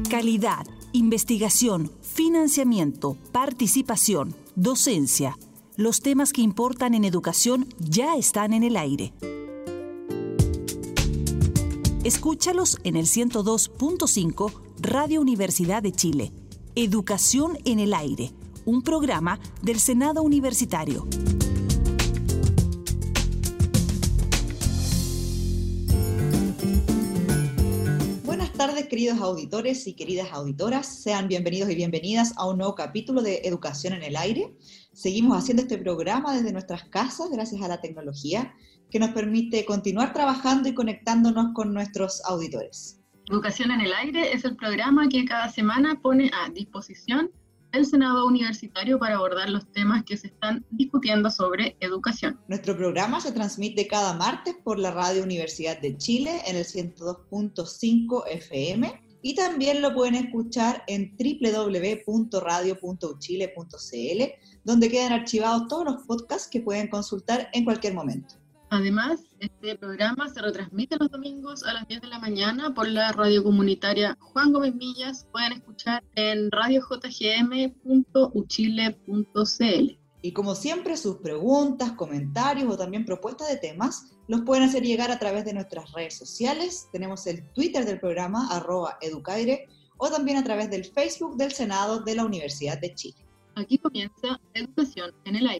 Calidad, investigación, financiamiento, participación, docencia. Los temas que importan en educación ya están en el aire. Escúchalos en el 102.5 Radio Universidad de Chile. Educación en el aire, un programa del Senado Universitario. Buenas tardes, queridos auditores y queridas auditoras. Sean bienvenidos y bienvenidas a un nuevo capítulo de Educación en el Aire. Seguimos haciendo este programa desde nuestras casas gracias a la tecnología que nos permite continuar trabajando y conectándonos con nuestros auditores. Educación en el Aire es el programa que cada semana pone a disposición el Senado Universitario para abordar los temas que se están discutiendo sobre educación. Nuestro programa se transmite cada martes por la Radio Universidad de Chile en el 102.5 FM y también lo pueden escuchar en www.radio.uchile.cl, donde quedan archivados todos los podcasts que pueden consultar en cualquier momento. Además, este programa se retransmite los domingos a las 10 de la mañana por la radio comunitaria Juan Gómez Millas. Pueden escuchar en radiojgm.uchile.cl. Y como siempre, sus preguntas, comentarios o también propuestas de temas los pueden hacer llegar a través de nuestras redes sociales. Tenemos el Twitter del programa, @educaire, o también a través del Facebook del Senado de la Universidad de Chile. Aquí comienza Educación en el Aire.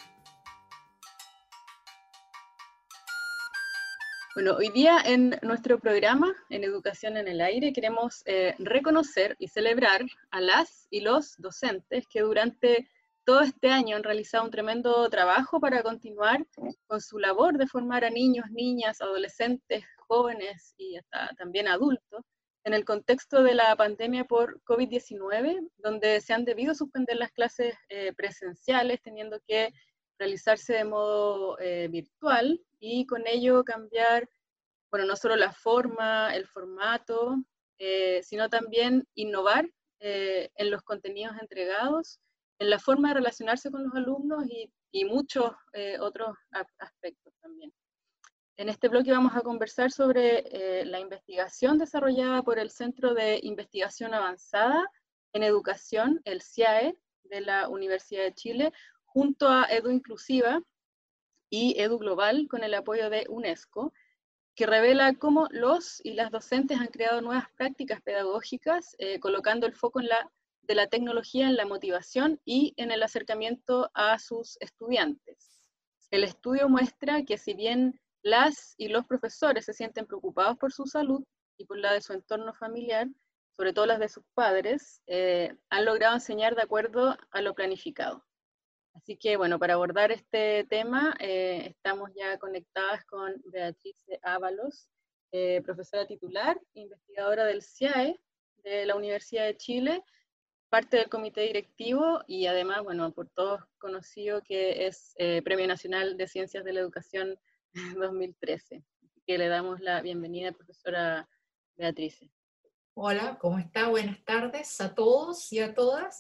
Bueno, hoy día en nuestro programa, en Educación en el Aire, queremos reconocer y celebrar a las y los docentes que durante todo este año han realizado un tremendo trabajo para continuar con su labor de formar a niños, niñas, adolescentes, jóvenes y hasta también adultos en el contexto de la pandemia por COVID-19, donde se han debido suspender las clases presenciales, teniendo que realizarse de modo virtual y con ello cambiar, bueno, no solo la forma, el formato, sino también innovar en los contenidos entregados, en la forma de relacionarse con los alumnos y muchos otros aspectos también. En este bloque vamos a conversar sobre la investigación desarrollada por el Centro de Investigación Avanzada en Educación, el CIAE, de la Universidad de Chile, junto a Edu Inclusiva y Edu Global, con el apoyo de UNESCO, que revela cómo los y las docentes han creado nuevas prácticas pedagógicas, colocando el foco de la tecnología en la motivación y en el acercamiento a sus estudiantes. El estudio muestra que si bien las y los profesores se sienten preocupados por su salud y por la de su entorno familiar, sobre todo las de sus padres, han logrado enseñar de acuerdo a lo planificado. Así que, bueno, para abordar este tema, estamos ya conectadas con Beatriz Ábalos, profesora titular, investigadora del CIAE, de la Universidad de Chile, parte del comité directivo y además, bueno, por todos conocido que es Premio Nacional de Ciencias de la Educación 2013. Así que le damos la bienvenida, profesora Beatriz. Hola, ¿cómo está? Buenas tardes a todos y a todas.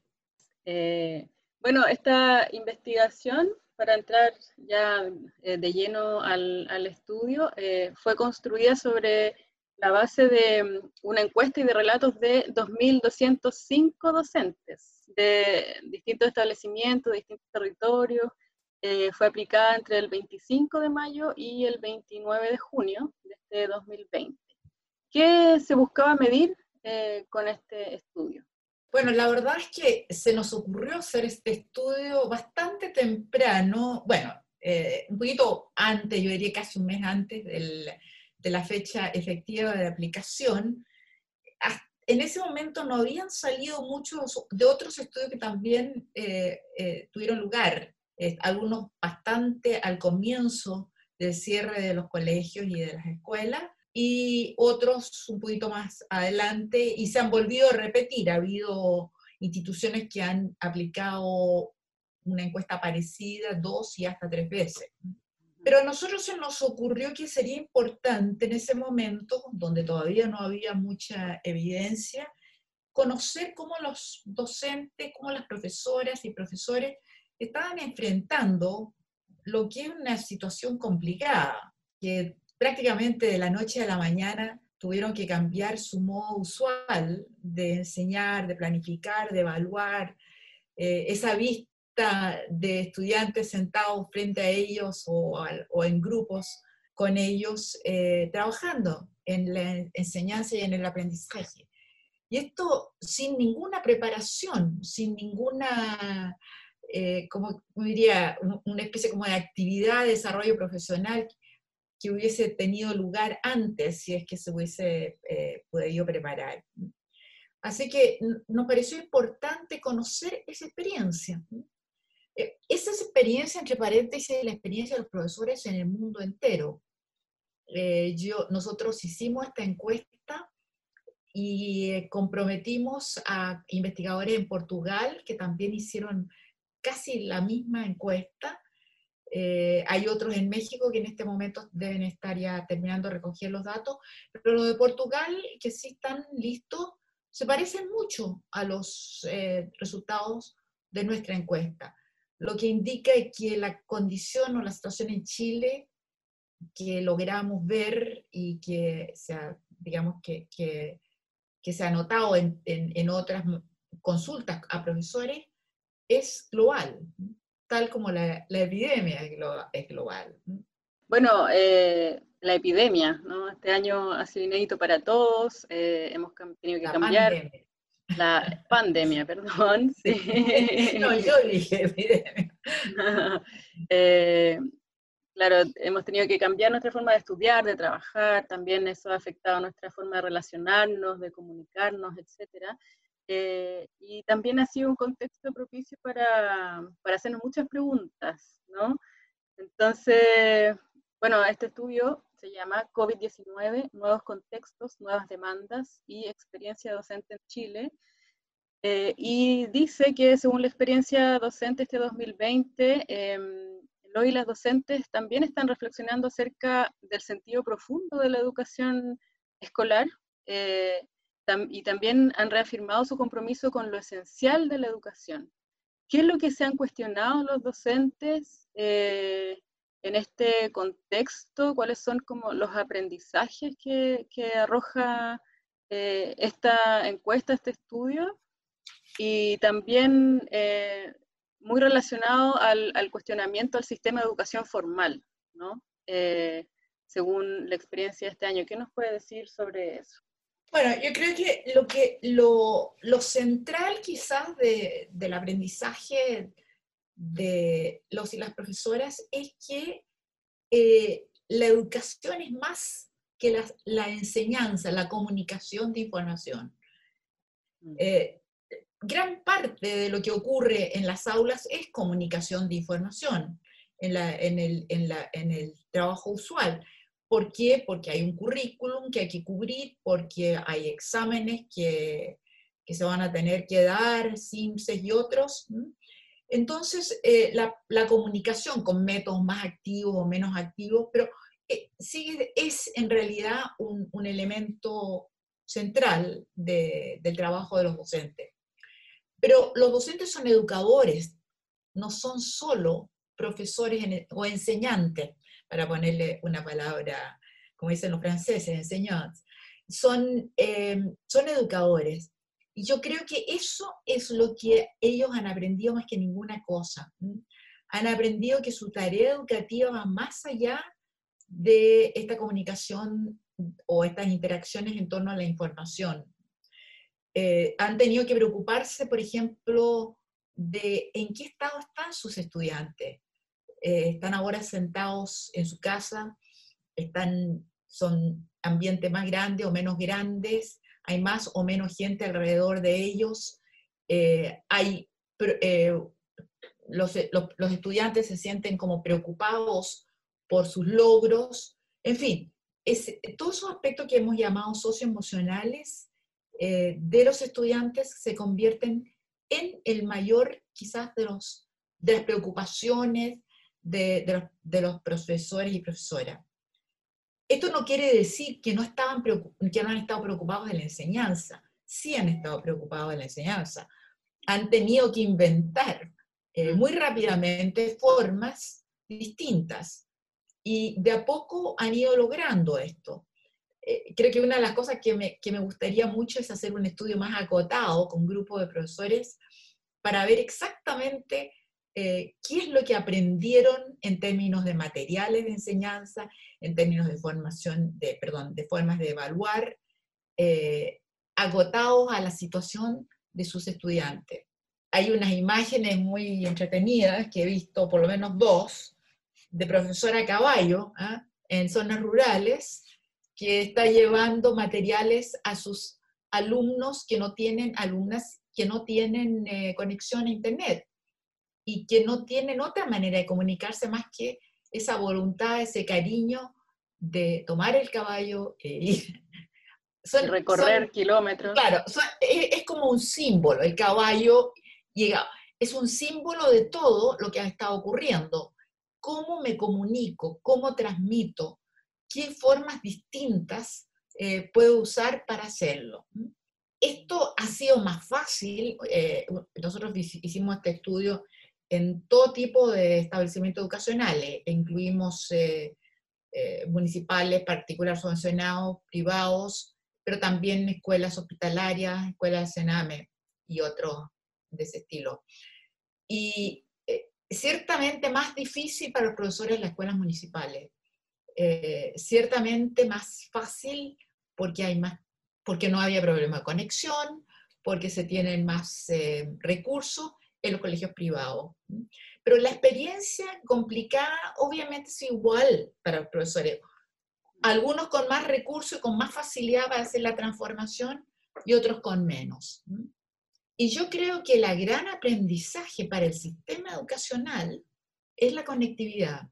Bueno, esta investigación, para entrar ya de lleno al estudio, fue construida sobre la base de una encuesta y de relatos de 2.205 docentes de distintos establecimientos, de distintos territorios. Fue aplicada entre el 25 de mayo y el 29 de junio de este 2020. ¿Qué se buscaba medir con este estudio? Bueno, la verdad es que se nos ocurrió hacer este estudio bastante temprano, bueno, un poquito antes, yo diría casi un mes antes de la fecha efectiva de aplicación. En ese momento no habían salido muchos de otros estudios que también tuvieron lugar, algunos bastante al comienzo del cierre de los colegios y de las escuelas, y otros un poquito más adelante, y se han volvido a repetir. Ha habido instituciones que han aplicado una encuesta parecida 2 y hasta 3 veces. Pero a nosotros se nos ocurrió que sería importante en ese momento, donde todavía no había mucha evidencia, conocer cómo los docentes, cómo las profesoras y profesores estaban enfrentando lo que es una situación complicada, que prácticamente de la noche a la mañana tuvieron que cambiar su modo usual de enseñar, de planificar, de evaluar, esa vista de estudiantes sentados frente a ellos o en grupos con ellos, trabajando en la enseñanza y en el aprendizaje. Y esto sin ninguna preparación, sin ninguna, como diría, una especie como de actividad de desarrollo profesional que hubiese tenido lugar antes, si es que se hubiese podido preparar. Así que nos pareció importante conocer esa experiencia. Esa experiencia, entre paréntesis, la experiencia de los profesores en el mundo entero. Nosotros hicimos esta encuesta y comprometimos a investigadores en Portugal que también hicieron casi la misma encuesta. Hay otros en México que en este momento deben estar ya terminando de recoger los datos, pero los de Portugal, que sí están listos, se parecen mucho a los resultados de nuestra encuesta, lo que indica que la condición o la situación en Chile que logramos ver y que digamos que se ha notado en otras consultas a profesores es global, tal como la epidemia es global. Bueno, la epidemia, ¿no? Este año ha sido inédito para todos, hemos tenido que cambiar. Pandemia. La pandemia, perdón. Sí. Sí. No, yo dije epidemia. Claro, hemos tenido que cambiar nuestra forma de estudiar, de trabajar, también eso ha afectado nuestra forma de relacionarnos, de comunicarnos, etc. Y también ha sido un contexto propicio para hacernos muchas preguntas, ¿no? Entonces, bueno, este estudio se llama COVID-19, nuevos contextos, nuevas demandas y experiencia docente en Chile. Y dice que según la experiencia docente este 2020, hoy y las docentes también están reflexionando acerca del sentido profundo de la educación escolar y también han reafirmado su compromiso con lo esencial de la educación. ¿Qué es lo que se han cuestionado los docentes en este contexto? ¿Cuáles son como los aprendizajes que arroja esta encuesta, este estudio? Y también muy relacionado al cuestionamiento al sistema de educación formal, ¿no? Según la experiencia de este año. ¿Qué nos puede decir sobre eso? Bueno, yo creo que lo central quizás del aprendizaje de los y las profesoras es que la educación es más que la enseñanza, la comunicación de información. Gran parte de lo que ocurre en las aulas es comunicación de información en el trabajo usual. ¿Por qué? Porque hay un currículum que hay que cubrir, porque hay exámenes que se van a tener que dar, SIMSES y otros. Entonces, la comunicación con métodos más activos o menos activos, pero es en realidad un elemento central del trabajo de los docentes. Pero los docentes son educadores, no son solo profesores o enseñantes, para ponerle una palabra, como dicen los franceses, enseignants. Son educadores. Y yo creo que eso es lo que ellos han aprendido más que ninguna cosa. Han aprendido que su tarea educativa va más allá de esta comunicación o estas interacciones en torno a la información. Han tenido que preocuparse, por ejemplo, de en qué estado están sus estudiantes. Están ahora sentados en su casa, son ambientes más grandes o menos grandes, hay más o menos gente alrededor de ellos, los estudiantes se sienten como preocupados por sus logros, en fin, todos esos aspectos que hemos llamado socioemocionales de los estudiantes se convierten en el mayor, quizás, de las preocupaciones de los profesores y profesoras. Esto no quiere decir que no han estado preocupados de la enseñanza. Sí han estado preocupados de la enseñanza. Han tenido que inventar muy rápidamente formas distintas. Y de a poco han ido logrando esto. creo que una de las cosas que me gustaría mucho es hacer un estudio más acotado con grupos de profesores para ver exactamente qué es lo que aprendieron en términos de materiales de enseñanza, en términos de formación, de formas de evaluar, acotados a la situación de sus estudiantes. Hay unas imágenes muy entretenidas que he visto, por lo menos dos, de profesora a caballo, ¿eh? En zonas rurales, que está llevando materiales a sus alumnas que no tienen conexión a internet y que no tienen otra manera de comunicarse más que esa voluntad, ese cariño de tomar el caballo y recorrer kilómetros. Claro, es como un símbolo, el caballo es un símbolo de todo lo que ha estado ocurriendo. ¿Cómo me comunico? ¿Cómo transmito? ¿Qué formas distintas puedo usar para hacerlo? Esto ha sido más fácil. Nosotros hicimos este estudio en todo tipo de establecimientos educacionales. Incluimos municipales, particulares subvencionados, privados, pero también escuelas hospitalarias, escuelas de Sename y otros de ese estilo. Y ciertamente más difícil para los profesores en las escuelas municipales. Ciertamente más fácil porque no había problema de conexión, porque se tienen más recursos en los colegios privados. Pero la experiencia complicada obviamente es igual para los profesores. Algunos con más recursos y con más facilidad para hacer la transformación y otros con menos. Y yo creo que el gran aprendizaje para el sistema educacional es la conectividad.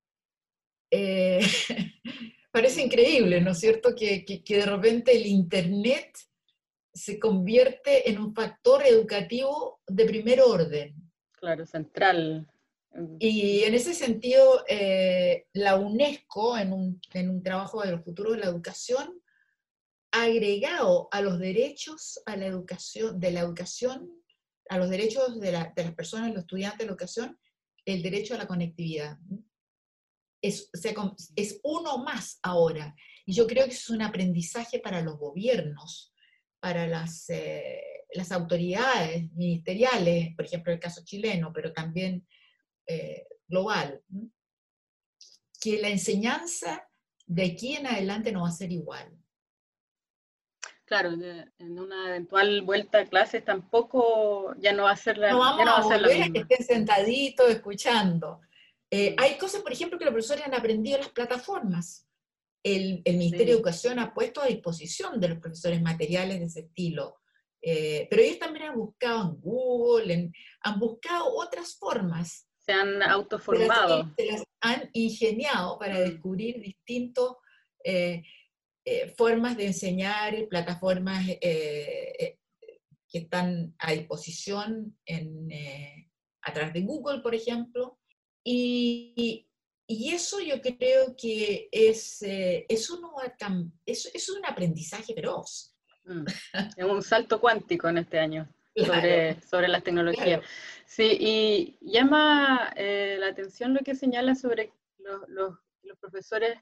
Parece increíble, ¿no es cierto?, que de repente el Internet se convierte en un factor educativo de primer orden. Claro, central. Y en ese sentido, la UNESCO, en un trabajo de los futuros de la educación, ha agregado a los derechos a la educación, a los derechos de las personas, los estudiantes de la educación, el derecho a la conectividad. Es uno más ahora. Y yo creo que es un aprendizaje para los gobiernos, para las autoridades ministeriales, por ejemplo el caso chileno, pero también global, que la enseñanza de aquí en adelante no va a ser igual. Claro, en una eventual vuelta a clases tampoco ya no va a ser la, no vamos ya no va a a ser la volver a misma. que estén sentaditos escuchando. Hay cosas, por ejemplo, que los profesores han aprendido en las plataformas. El Ministerio de Educación ha puesto a disposición de los profesores materiales de ese estilo. Pero ellos también han buscado en Google, han buscado otras formas. Se han autoformado. Se las han ingeniado para descubrir distintos formas de enseñar, plataformas que están a disposición a través de Google, por ejemplo. Y eso yo creo que es un aprendizaje feroz. Es un salto cuántico en este año. Claro, sobre las tecnologías. Claro. Sí, y llama la atención lo que señala sobre los profesores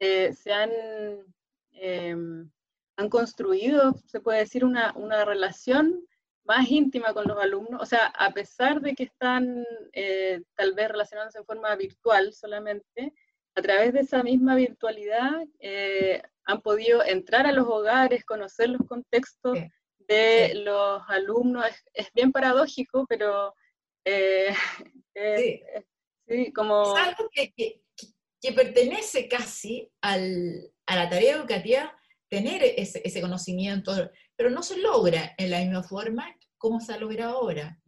han construido, se puede decir, una relación más íntima con los alumnos, o sea, a pesar de que están tal vez relacionándose en forma virtual solamente, a través de esa misma virtualidad han podido entrar a los hogares, conocer los contextos de los alumnos. Es bien paradójico, pero sí, como... es algo que pertenece casi a la tarea educativa, tener ese conocimiento, pero no se logra en la misma forma como se ha logrado ahora.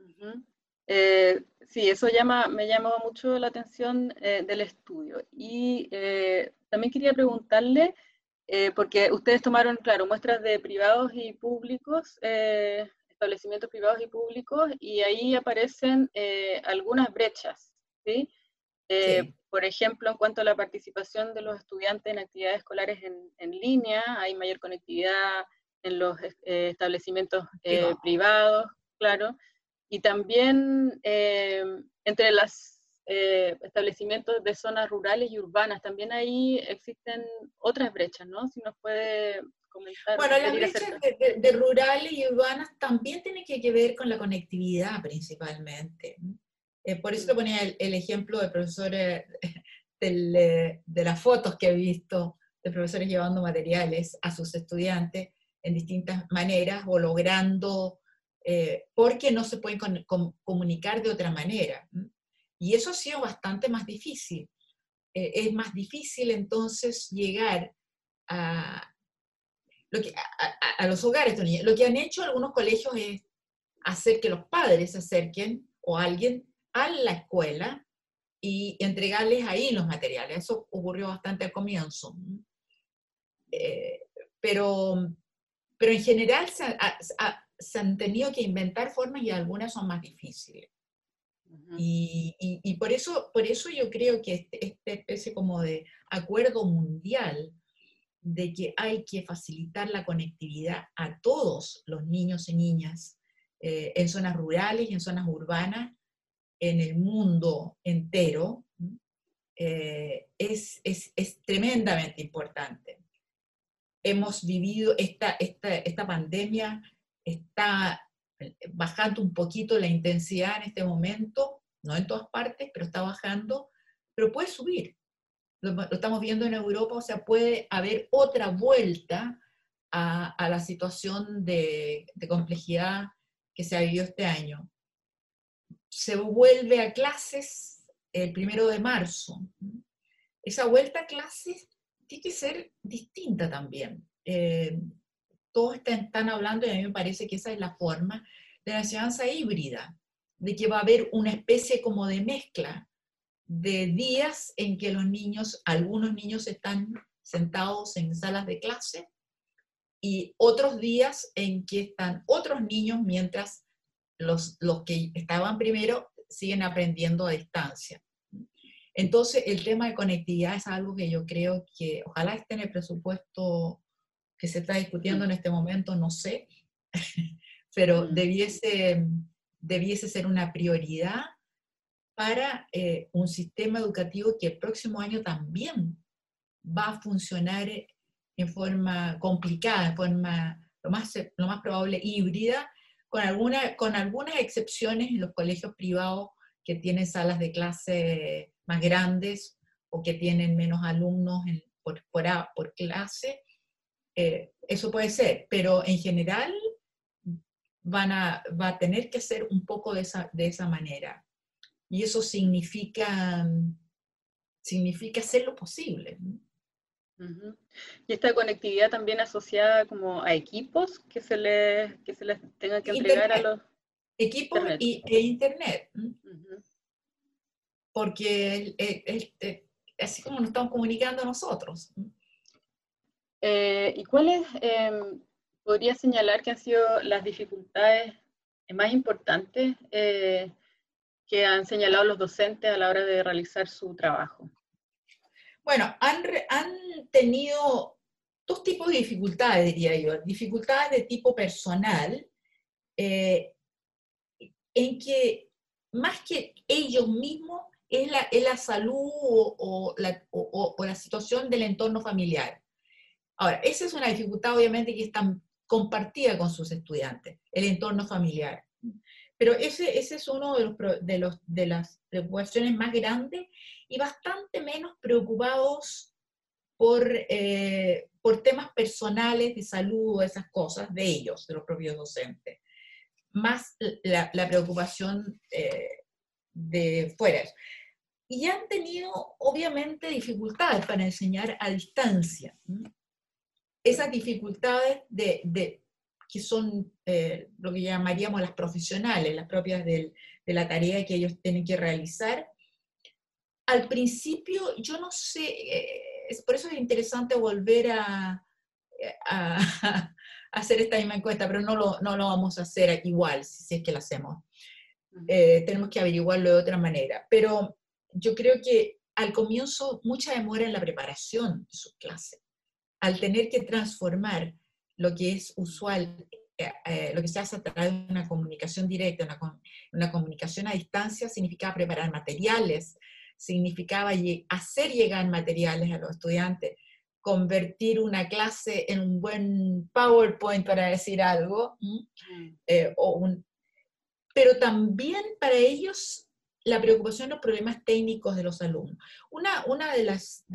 Sí, eso me llamó mucho la atención del estudio. Y también quería preguntarle, porque ustedes tomaron, claro, muestras de privados y públicos, establecimientos privados y públicos, y ahí aparecen algunas brechas, ¿sí? Sí. Por ejemplo, en cuanto a la participación de los estudiantes en actividades escolares en línea, hay mayor conectividad en los establecimientos privados, claro, y también entre las establecimientos de zonas rurales y urbanas. También ahí existen otras brechas, ¿no? Si nos puede comentar o Bueno, las referir brechas acerca. de rurales y urbanas también tienen que ver con la conectividad principalmente. Por eso te ponía el ejemplo de profesores, de las fotos que he visto de profesores llevando materiales a sus estudiantes en distintas maneras o logrando, porque no se pueden comunicar de otra manera. Y eso ha sido bastante más difícil. Es más difícil entonces llegar a, a los hogares de los niños. Lo que han hecho algunos colegios es hacer que los padres se acerquen o alguien a la escuela y entregarles ahí los materiales. Eso ocurrió bastante al comienzo. Eh, pero, pero en general se han tenido que inventar formas y algunas son más difíciles. Y por eso yo creo que esta especie como de acuerdo mundial de que hay que facilitar la conectividad a todos los niños y niñas en zonas rurales y en zonas urbanas, en el mundo entero, es tremendamente importante. Hemos vivido esta pandemia, está bajando un poquito la intensidad en este momento, no en todas partes, pero está bajando, pero puede subir. Lo estamos viendo en Europa, o sea, puede haber otra vuelta a la situación de complejidad que se ha vivido este año. Se vuelve a clases el 1 de marzo. Esa vuelta a clases tiene que ser distinta también. Todos están hablando, y a mí me parece que esa es la forma de la enseñanza híbrida, de que va a haber una especie como de mezcla de días en que algunos niños están sentados en salas de clase y otros días en que están otros niños mientras los que estaban primero siguen aprendiendo a distancia. Entonces, el tema de conectividad es algo que yo creo que ojalá esté en el presupuesto que se está discutiendo en este momento, no sé, pero debiese ser una prioridad para un sistema educativo que el próximo año también va a funcionar en forma complicada, en forma lo más probable híbrida, con algunas excepciones en los colegios privados que tienen salas de clase más grandes o que tienen menos alumnos por clase. Eso puede ser, pero en general va a tener que ser un poco de esa manera. Y eso significa hacer lo posible. Y esta conectividad también asociada como a equipos que se les tengan que entregar a los... Equipos e Internet. Porque así como nos estamos comunicando nosotros. ¿Y cuáles podría señalar que han sido las dificultades más importantes que han señalado los docentes a la hora de realizar su trabajo? Bueno, han tenido dos tipos de dificultades, diría yo. Dificultades de tipo personal, en que más que ellos mismos es la salud o la situación del entorno familiar. Ahora, esa es una dificultad obviamente que está compartida con sus estudiantes, el entorno familiar. Pero ese es uno de las preocupaciones más grandes y bastante menos preocupados por temas personales de salud o esas cosas de ellos, de los propios docentes. Más la preocupación de fuera. Y han tenido, obviamente, dificultades para enseñar a distancia. Esas dificultades que son lo que llamaríamos las profesionales, las propias de la tarea que ellos tienen que realizar. Al principio, yo no sé, por eso es interesante volver a hacer esta misma encuesta, pero no lo vamos a hacer igual, si es que lo hacemos. Tenemos que averiguarlo de otra manera. Pero yo creo que al comienzo mucha demora en la preparación de sus clases. Al tener que transformar lo que es usual lo que se hace a través de una comunicación directa, una comunicación a distancia, significaba preparar materiales, significaba hacer llegar materiales a los estudiantes, convertir una clase en un buen PowerPoint, para decir algo, pero también para ellos la preocupación de los problemas técnicos de los alumnos. Una de las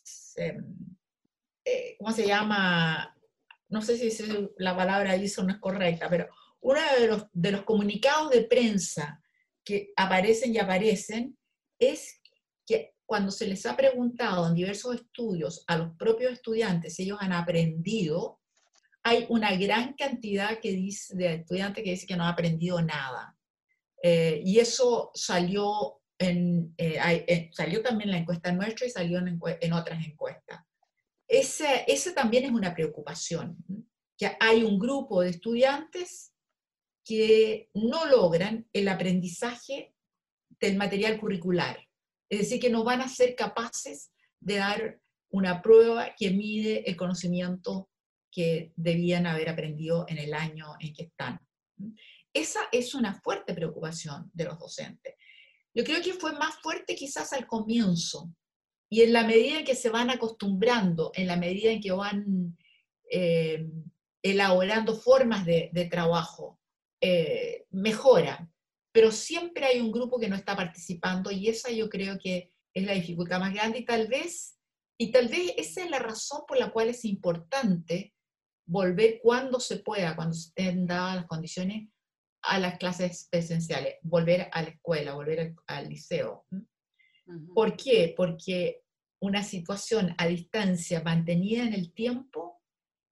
¿cómo se llama? No sé si la palabra ISO no es correcta, pero uno de los comunicados de prensa que aparecen es que cuando se les ha preguntado en diversos estudios a los propios estudiantes si ellos han aprendido, hay una gran cantidad de estudiantes que dicen que no han aprendido nada. Y eso salió, salió también en la encuesta nuestra y salió en otras encuestas. Ese también es una preocupación, que hay un grupo de estudiantes que no logran el aprendizaje del material curricular, es decir, que no van a ser capaces de dar una prueba que mide el conocimiento que debían haber aprendido en el año en que están. Esa es una fuerte preocupación de los docentes. Yo creo que fue más fuerte quizás al comienzo, y en la medida en que se van acostumbrando, en la medida en que van elaborando formas de trabajo, mejora. Pero siempre hay un grupo que no está participando, y esa yo creo que es la dificultad más grande, y tal vez esa es la razón por la cual es importante volver cuando se pueda, cuando estén dadas las condiciones, a las clases presenciales, volver a la escuela, volver al liceo. ¿Por qué? Porque una situación a distancia mantenida en el tiempo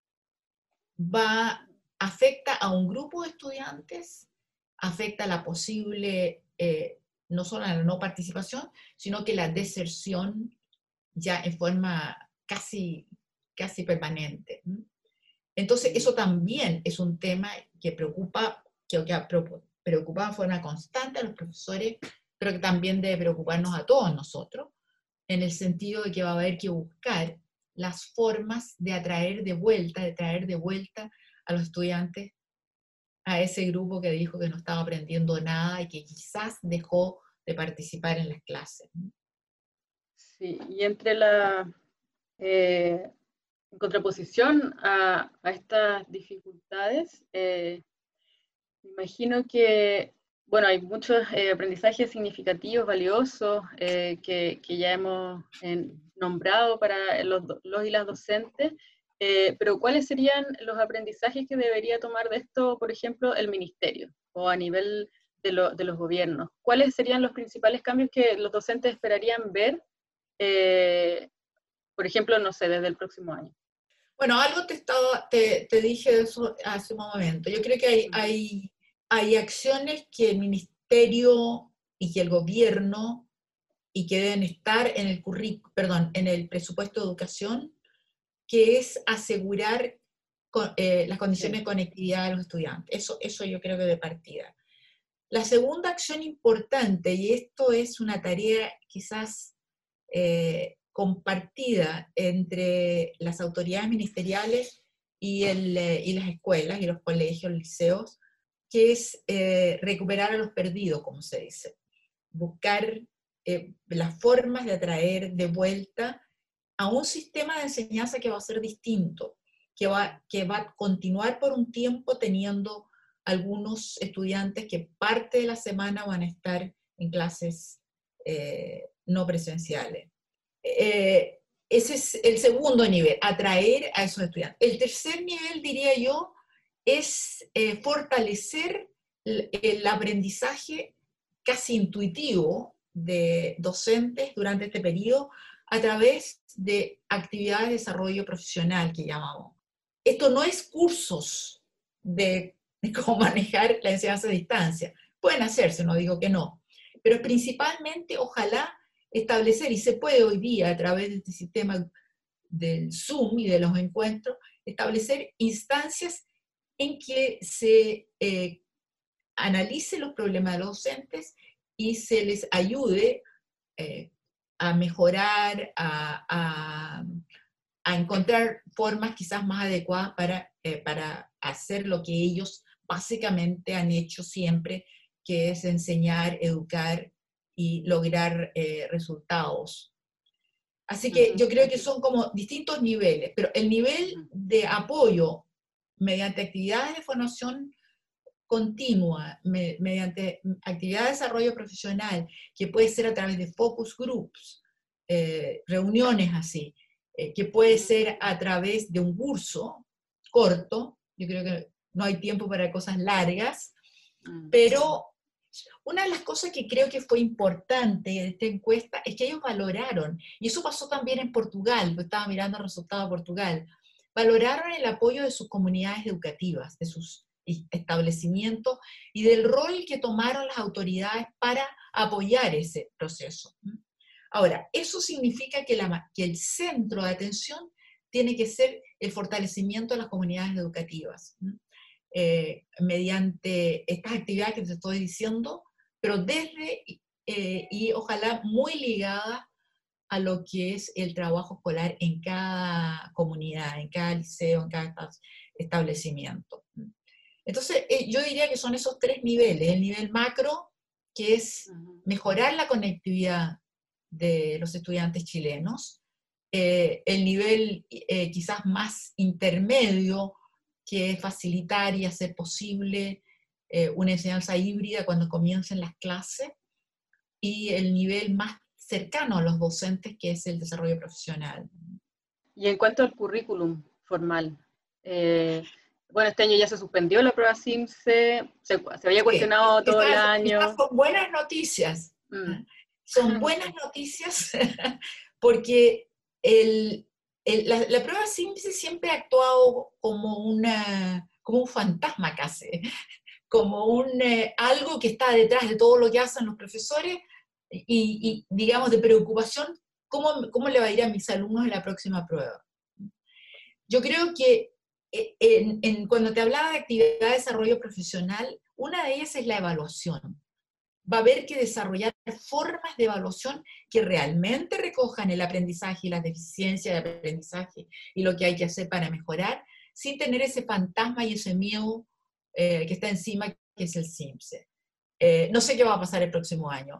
afecta a un grupo de estudiantes, afecta a la posible, no solo a la no participación, sino que la deserción ya en forma casi permanente. Entonces, eso también es un tema que preocupa de forma constante a los profesores, pero que también debe preocuparnos a todos nosotros, en el sentido de que va a haber que buscar las formas de traer de vuelta a los estudiantes a ese grupo que dijo que no estaba aprendiendo nada y que quizás dejó de participar en las clases. Sí, y entre la en contraposición a estas dificultades, me imagino que, bueno, hay muchos aprendizajes significativos, valiosos, que ya hemos nombrado para los y las docentes, pero ¿cuáles serían los aprendizajes que debería tomar de esto, por ejemplo, el ministerio o a nivel de los gobiernos? ¿Cuáles serían los principales cambios que los docentes esperarían ver, por ejemplo, no sé, desde el próximo año? Bueno, algo te dije eso hace un momento. Yo creo que hay acciones que el ministerio y que el gobierno y que deben estar en el presupuesto de educación, que es asegurar las condiciones de conectividad de los estudiantes. Eso yo creo que de partida. La segunda acción importante, y esto es una tarea quizás compartida entre las autoridades ministeriales y las escuelas y los colegios, liceos, que es recuperar a los perdidos, como se dice. Buscar las formas de atraer de vuelta a un sistema de enseñanza que va a ser distinto, que va a continuar por un tiempo teniendo algunos estudiantes que parte de la semana van a estar en clases no presenciales. Ese es el segundo nivel, atraer a esos estudiantes. El tercer nivel, diría yo, es fortalecer el aprendizaje casi intuitivo de docentes durante este periodo a través de actividades de desarrollo profesional que llamamos. Esto no es cursos de cómo manejar la enseñanza a distancia. Pueden hacerse, no digo que no, pero principalmente, ojalá, establecer, y se puede hoy día a través de este sistema del Zoom y de los encuentros, establecer instancias en que se analice los problemas de los docentes y se les ayude a mejorar, a a encontrar formas quizás más adecuadas para hacer lo que ellos básicamente han hecho siempre, que es enseñar, educar y lograr resultados. Así que yo creo que son como distintos niveles, pero el nivel de apoyo mediante actividades de formación continua, mediante actividades de desarrollo profesional, que puede ser a través de focus groups, reuniones así, que puede ser a través de un curso corto, yo creo que no hay tiempo para cosas largas, pero una de las cosas que creo que fue importante de esta encuesta es que ellos valoraron, y eso pasó también en Portugal, yo estaba mirando el resultado de Portugal, valoraron el apoyo de sus comunidades educativas, de sus establecimientos, y del rol que tomaron las autoridades para apoyar ese proceso. Ahora, eso significa que el centro de atención tiene que ser el fortalecimiento de las comunidades educativas, mediante estas actividades que te estoy diciendo, pero desde, y ojalá muy ligada a lo que es el trabajo escolar en cada comunidad, en cada liceo, en cada establecimiento. Entonces, yo diría que son esos tres niveles. El nivel macro, que es mejorar la conectividad de los estudiantes chilenos. El nivel quizás más intermedio, que es facilitar y hacer posible una enseñanza híbrida cuando comiencen las clases. Y el nivel más cercano a los docentes, que es el desarrollo profesional. Y en cuanto al currículum formal, bueno, este año ya se suspendió la prueba CIMSE, se había cuestionado todo el año. Estas son buenas noticias. Son buenas noticias porque la prueba CIMSE siempre ha actuado como un fantasma casi, como algo que está detrás de todo lo que hacen los profesores y digamos, de preocupación, ¿cómo le va a ir a mis alumnos en la próxima prueba? Yo creo que cuando te hablaba de actividad de desarrollo profesional, una de ellas es la evaluación. Va a haber que desarrollar formas de evaluación que realmente recojan el aprendizaje y las deficiencias de aprendizaje y lo que hay que hacer para mejorar, sin tener ese fantasma y ese miedo que está encima, que es el CIMSE. No sé qué va a pasar el próximo año.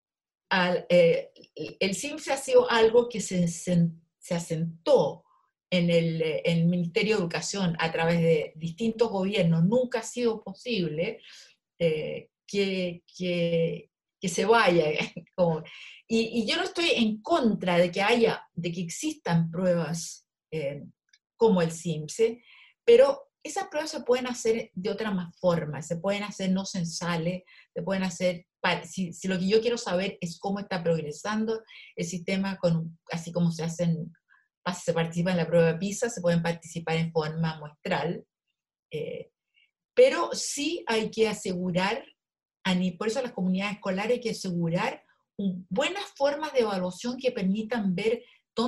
El CIMSE ha sido algo que se asentó en el Ministerio de Educación a través de distintos gobiernos. Nunca ha sido posible que se vaya. Y yo no estoy en contra de que existan pruebas como el CIMSE, pero esas pruebas se pueden hacer de otra más forma, se pueden hacer no censales, se pueden hacer, si lo que yo quiero saber es cómo está progresando el sistema, así como se participa en la prueba PISA, se pueden participar en forma muestral, pero sí hay que asegurar, por eso las comunidades escolares hay que asegurar buenas formas de evaluación que permitan ver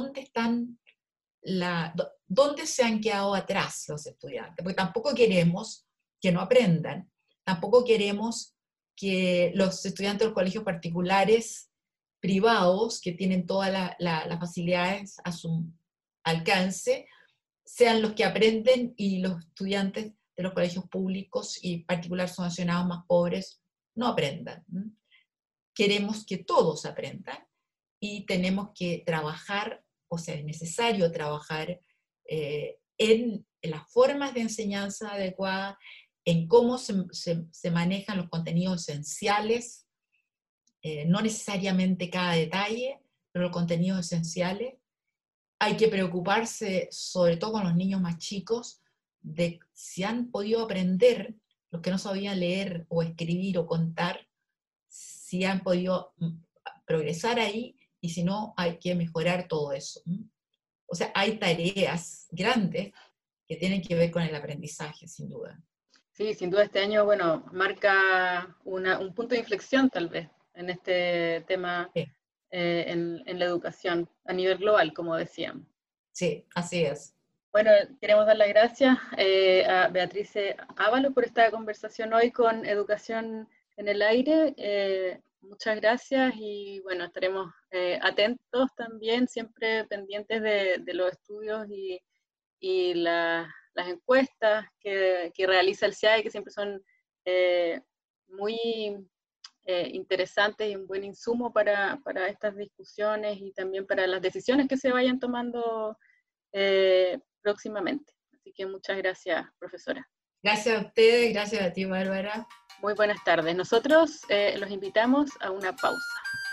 dónde se han quedado atrás los estudiantes, porque tampoco queremos que no aprendan, tampoco queremos que los estudiantes de los colegios particulares privados, que tienen todas las facilidades a su alcance, sean los que aprenden y los estudiantes de los colegios públicos y particular subvencionados más pobres no aprendan. Queremos que todos aprendan y tenemos que trabajar, o sea, es necesario trabajar en las formas de enseñanza adecuadas, en cómo se manejan los contenidos esenciales, no necesariamente cada detalle, pero los contenidos esenciales. Hay que preocuparse, sobre todo con los niños más chicos, de si han podido aprender, los que no sabían leer o escribir o contar, si han podido progresar ahí, y si no, hay que mejorar todo eso. O sea, hay tareas grandes que tienen que ver con el aprendizaje, sin duda. Sí, sin duda este año, bueno, marca un punto de inflexión tal vez en este tema, sí. En la educación a nivel global, como decíamos. Sí, así es. Bueno, queremos dar las gracias a Beatriz Ábalos por esta conversación hoy con Educación en el Aire. muchas gracias y bueno, estaremos atentos también, siempre pendientes de los estudios y las encuestas que realiza el CIAE, que siempre son muy interesantes y un buen insumo para estas discusiones y también para las decisiones que se vayan tomando próximamente. Así que muchas gracias, profesora. Gracias a ustedes, gracias a ti, Bárbara. Muy buenas tardes. Nosotros los invitamos a una pausa.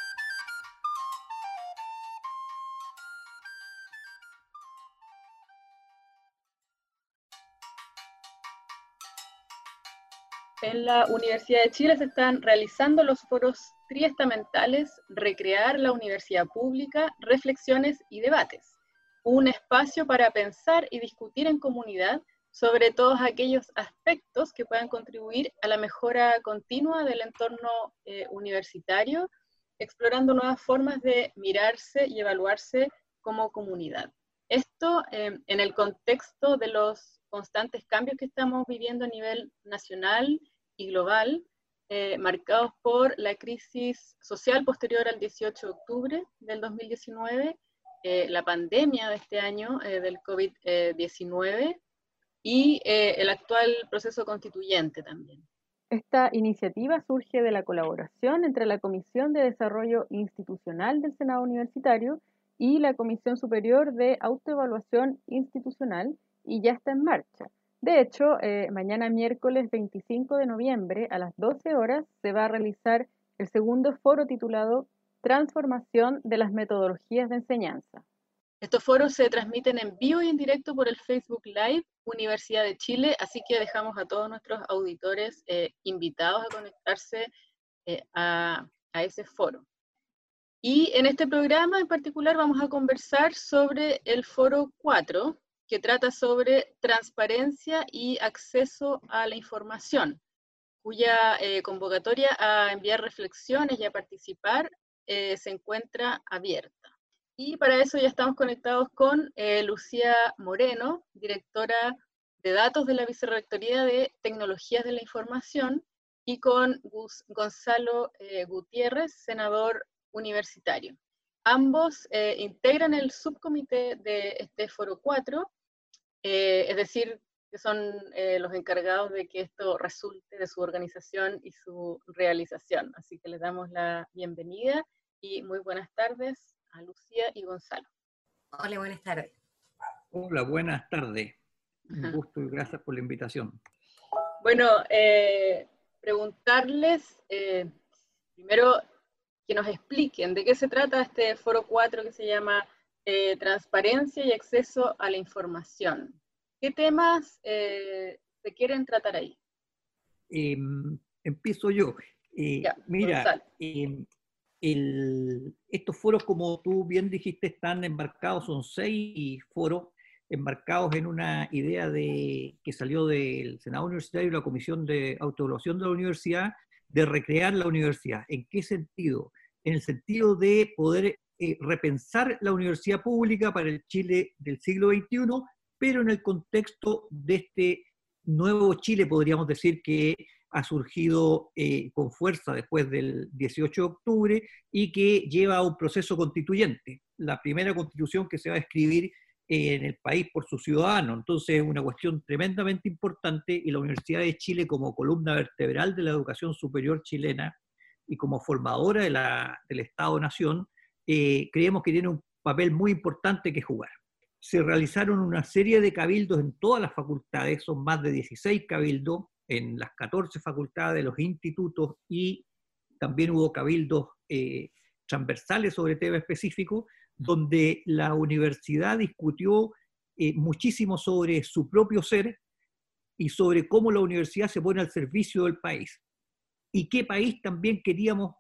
En la Universidad de Chile se están realizando los foros triestamentales Recrear la Universidad Pública, Reflexiones y Debates, un espacio para pensar y discutir en comunidad sobre todos aquellos aspectos que puedan contribuir a la mejora continua del entorno universitario, explorando nuevas formas de mirarse y evaluarse como comunidad. Esto en el contexto de los constantes cambios que estamos viviendo a nivel nacional y global, marcados por la crisis social posterior al 18 de octubre del 2019, la pandemia de este año del COVID-19 y el actual proceso constituyente también. Esta iniciativa surge de la colaboración entre la Comisión de Desarrollo Institucional del Senado Universitario y la Comisión Superior de Autoevaluación Institucional y ya está en marcha. De hecho, mañana miércoles 25 de noviembre a las 12 horas se va a realizar el segundo foro titulado Transformación de las metodologías de enseñanza. Estos foros se transmiten en vivo y en directo por el Facebook Live Universidad de Chile, así que dejamos a todos nuestros auditores invitados a conectarse a ese foro. Y en este programa en particular vamos a conversar sobre el foro 4, que trata sobre transparencia y acceso a la información, cuya convocatoria a enviar reflexiones y a participar se encuentra abierta. Y para eso ya estamos conectados con Lucía Moreno, directora de datos de la Vicerrectoría de Tecnologías de la Información, y con Gonzalo Gutiérrez, senador universitario. Ambos integran el subcomité de este foro 4, es decir, que son los encargados de que esto resulte de su organización y su realización. Así que les damos la bienvenida y muy buenas tardes a Lucía y Gonzalo. Hola, buenas tardes. Hola, buenas tardes. Un gusto y gracias por la invitación. Bueno, preguntarles primero que nos expliquen de qué se trata este foro 4 que se llama Transparencia y Acceso a la Información. ¿Qué temas se quieren tratar ahí? Empiezo yo. Mira, estos foros, como tú bien dijiste, están embarcados, son 6 foros embarcados en una idea que salió del Senado Universitario y la Comisión de Autoevaluación de la Universidad, de recrear la universidad. ¿En qué sentido? En el sentido de poder repensar la universidad pública para el Chile del siglo XXI, pero en el contexto de este nuevo Chile, podríamos decir, que ha surgido con fuerza después del 18 de octubre y que lleva a un proceso constituyente, la primera constitución que se va a escribir en el país por sus ciudadanos. Entonces es una cuestión tremendamente importante y la Universidad de Chile, como columna vertebral de la educación superior chilena y como formadora del Estado-Nación, creemos que tiene un papel muy importante que jugar. Se realizaron una serie de cabildos en todas las facultades, son más de 16 cabildos, en las 14 facultades de los institutos, y también hubo cabildos transversales sobre temas específicos, donde la universidad discutió muchísimo sobre su propio ser y sobre cómo la universidad se pone al servicio del país. Y qué país también queríamos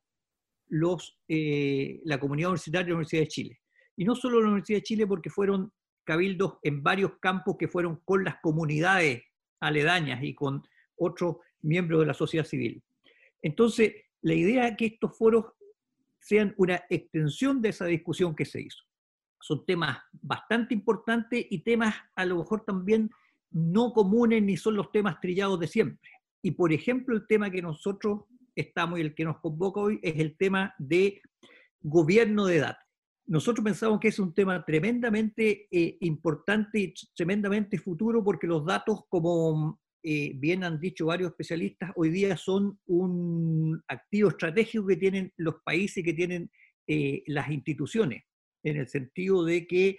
la comunidad universitaria de la Universidad de Chile. Y no solo la Universidad de Chile, porque fueron cabildos en varios campos que fueron con las comunidades aledañas y con otros miembros de la sociedad civil. Entonces, la idea es que estos foros sean una extensión de esa discusión que se hizo. Son temas bastante importantes y temas a lo mejor también no comunes ni son los temas trillados de siempre. Y por ejemplo, el tema que nosotros estamos y el que nos convoca hoy es el tema de gobierno de datos. Nosotros pensamos que es un tema tremendamente importante y tremendamente futuro, porque los datos, como bien han dicho varios especialistas, hoy día son un activo estratégico que tienen los países y que tienen las instituciones, en el sentido de que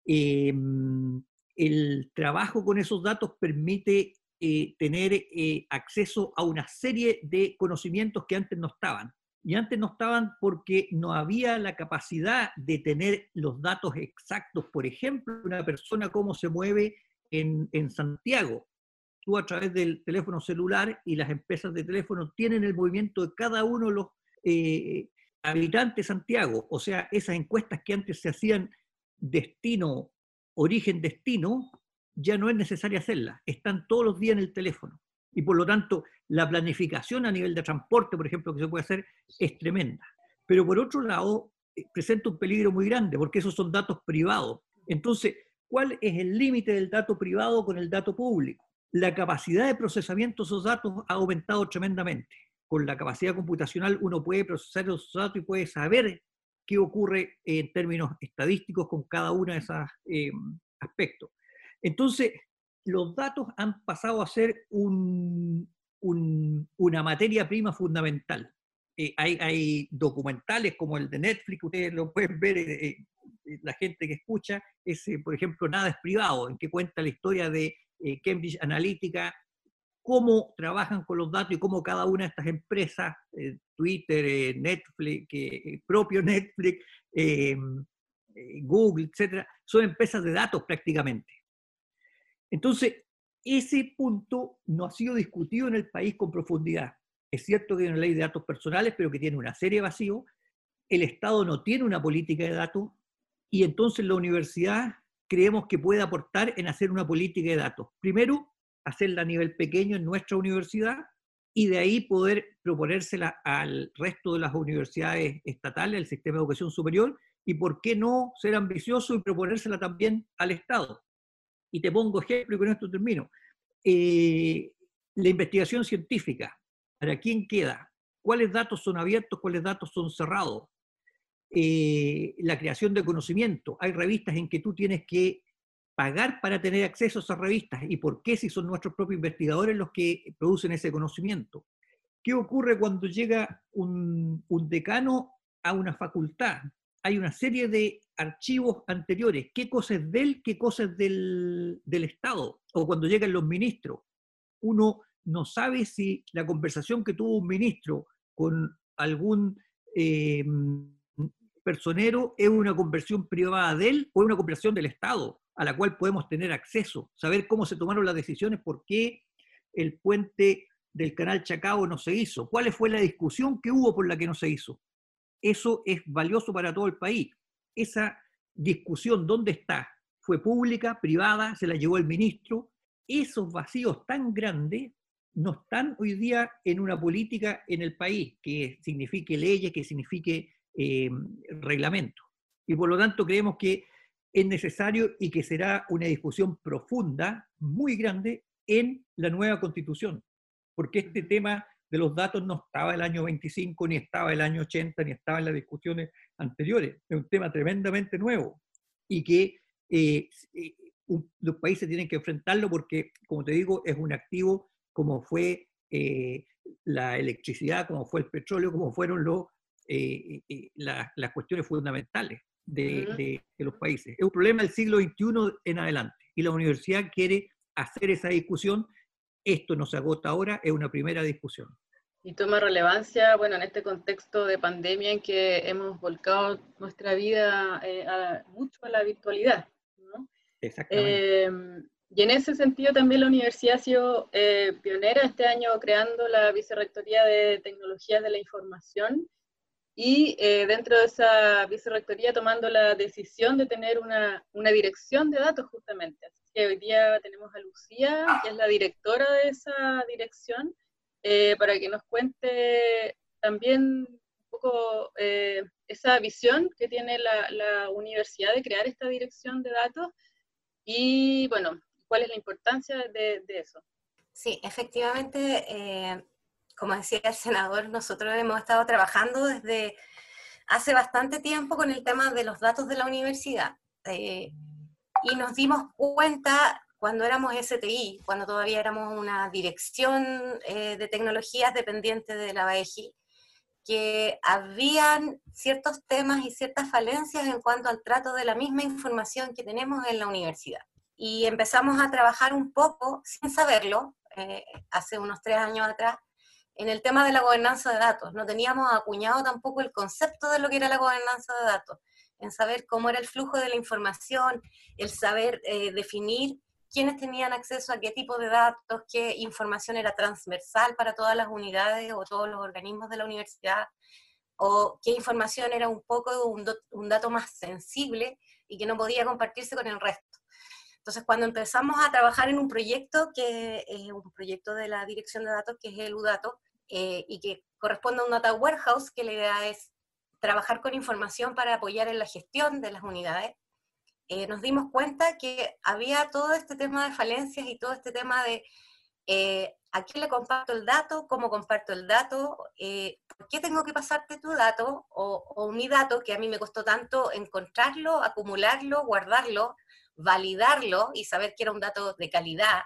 el trabajo con esos datos permite tener acceso a una serie de conocimientos que antes no estaban. Y antes no estaban porque no había la capacidad de tener los datos exactos. Por ejemplo, una persona cómo se mueve en Santiago. Tú a través del teléfono celular, y las empresas de teléfono tienen el movimiento de cada uno de los habitantes de Santiago. O sea, esas encuestas que antes se hacían destino, origen, destino, ya no es necesario hacerlas. Están todos los días en el teléfono. Y por lo tanto, la planificación a nivel de transporte, por ejemplo, que se puede hacer, es tremenda. Pero por otro lado, presenta un peligro muy grande, porque esos son datos privados. Entonces, ¿cuál es el límite del dato privado con el dato público? La capacidad de procesamiento de esos datos ha aumentado tremendamente. Con la capacidad computacional uno puede procesar esos datos y puede saber qué ocurre en términos estadísticos con cada uno de esos aspectos. Entonces, los datos han pasado a ser una materia prima fundamental. Hay documentales como el de Netflix, ustedes lo pueden ver, la gente que escucha, por ejemplo, Nada es privado, en que cuenta la historia de Cambridge Analytica, cómo trabajan con los datos y cómo cada una de estas empresas, Twitter, Netflix, propio Netflix, Google, etcétera, son empresas de datos prácticamente. Entonces, ese punto no ha sido discutido en el país con profundidad. Es cierto que hay una ley de datos personales, pero que tiene una serie de vacíos. El Estado no tiene una política de datos, y entonces la universidad creemos que puede aportar en hacer una política de datos. Primero, hacerla a nivel pequeño en nuestra universidad, y de ahí poder proponérsela al resto de las universidades estatales, al sistema de educación superior, y por qué no ser ambicioso y proponérsela también al Estado. Y te pongo ejemplo y con esto termino. La investigación científica, ¿para quién queda? ¿Cuáles datos son abiertos? ¿Cuáles datos son cerrados? La creación de conocimiento. Hay revistas en que tú tienes que pagar para tener acceso a esas revistas. ¿Y por qué, si son nuestros propios investigadores los que producen ese conocimiento? ¿Qué ocurre cuando llega un decano a una facultad? Hay una serie de archivos anteriores. ¿Qué cosa es de él? ¿Qué cosa es del Estado? O cuando llegan los ministros. Uno no sabe si la conversación que tuvo un ministro con algún personero es una conversación privada de él o es una conversación del Estado, a la cual podemos tener acceso, saber cómo se tomaron las decisiones, por qué el puente del canal Chacao no se hizo, cuál fue la discusión que hubo por la que no se hizo. Eso es valioso para todo el país. Esa discusión, ¿dónde está? ¿Fue pública, privada? ¿Se la llevó el ministro? Esos vacíos tan grandes no están hoy día en una política en el país que signifique leyes, que signifique reglamentos. Y por lo tanto creemos que es necesario y que será una discusión profunda, muy grande, en la nueva Constitución. Porque este tema de los datos no estaba el año 25, ni estaba el año 80, ni estaba en las discusiones anteriores. Es un tema tremendamente nuevo y que los países tienen que enfrentarlo porque, como te digo, es un activo como fue la electricidad, como fue el petróleo, como fueron las cuestiones fundamentales de los países. Es un problema del siglo XXI en adelante y la universidad quiere hacer esa discusión. Esto no se agota ahora, es una primera discusión. Y toma relevancia, bueno, en este contexto de pandemia en que hemos volcado nuestra vida mucho a la virtualidad, ¿no? Exactamente. Y en ese sentido también la universidad ha sido pionera este año creando la Vicerrectoría de Tecnologías de la Información y dentro de esa vicerrectoría tomando la decisión de tener una dirección de datos justamente. Así que hoy día tenemos a Lucía, que es la directora de esa dirección, para que nos cuente también un poco esa visión que tiene la universidad de crear esta dirección de datos y, bueno, cuál es la importancia de eso. Sí, efectivamente, como decía el senador, nosotros hemos estado trabajando desde hace bastante tiempo con el tema de los datos de la universidad. Y nos dimos cuenta cuando éramos STI, cuando todavía éramos una dirección de tecnologías dependiente de la BAEGI, que habían ciertos temas y ciertas falencias en cuanto al trato de la misma información que tenemos en la universidad. Y empezamos a trabajar un poco, sin saberlo, hace unos 3 años atrás, en el tema de la gobernanza de datos. No teníamos acuñado tampoco el concepto de lo que era la gobernanza de datos, en saber cómo era el flujo de la información, el saber definir quiénes tenían acceso a qué tipo de datos, qué información era transversal para todas las unidades o todos los organismos de la universidad, o qué información era un poco un dato más sensible y que no podía compartirse con el resto. Entonces, cuando empezamos a trabajar en un proyecto, que es un proyecto de la Dirección de Datos, que es el UDato, y que corresponde a un Data Warehouse, que la idea es trabajar con información para apoyar en la gestión de las unidades, nos dimos cuenta que había todo este tema de falencias y todo este tema de a quién le comparto el dato, cómo comparto el dato, por qué tengo que pasarte tu dato o mi dato, que a mí me costó tanto encontrarlo, acumularlo, guardarlo, validarlo y saber que era un dato de calidad,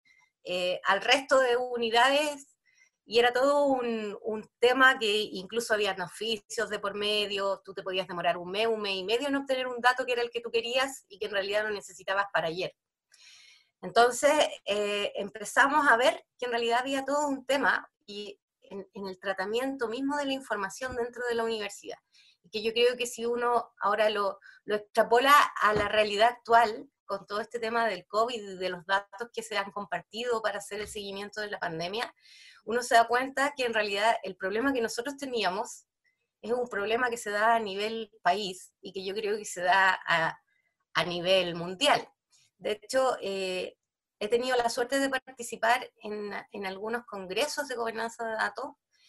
al resto de unidades, y era todo un tema que incluso había oficios de por medio, tú te podías demorar un mes y medio en obtener un dato que era el que tú querías y que en realidad lo necesitabas para ayer. Entonces empezamos a ver que en realidad había todo un tema y en el tratamiento mismo de la información dentro de la universidad. Y que yo creo que si uno ahora lo extrapola a la realidad actual, con todo este tema del COVID y de los datos que se han compartido para hacer el seguimiento de la pandemia, uno se da cuenta que en realidad el problema que nosotros teníamos es un problema que se da a nivel país y que yo creo que se da a nivel mundial. De hecho, he tenido la suerte de participar en algunos congresos de gobernanza de datos